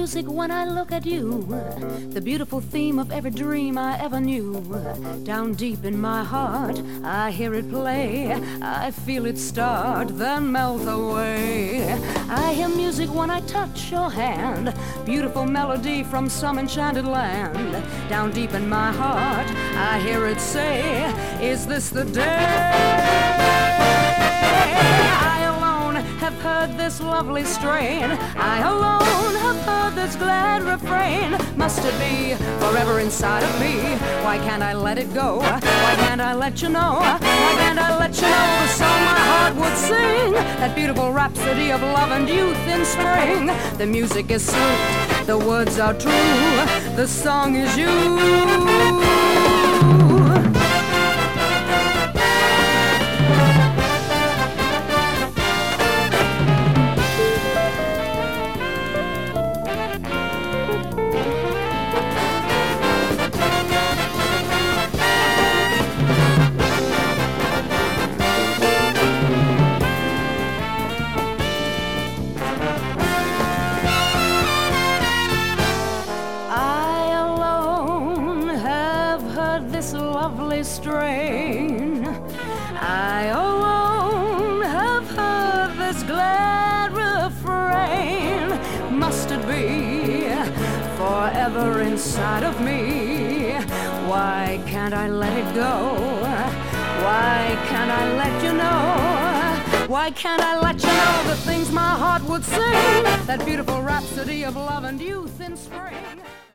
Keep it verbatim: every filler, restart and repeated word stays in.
music when I look at you, the beautiful theme of every dream I ever knew. Down deep in my heart, I hear it play. I feel it start, then melt away. I hear music when I touch your hand, beautiful melody from some enchanted land. Down deep in my heart, I hear it say, is this the day? I alone have heard this lovely strain. I alone have heard this glad refrain. Must it be forever inside of me? Why can't I let it go? Why can't I let you know? Why can't I let you know the song my heart would sing? That beautiful rhapsody of love and youth in spring. The music is sweet, the words are true, the song is you. This lovely strain, I alone have heard this glad refrain. Must it be forever inside of me? Why can't I let it go? Why can't I let you know? Why can't I let you know the things my heart would sing? That beautiful rhapsody of love and youth in spring.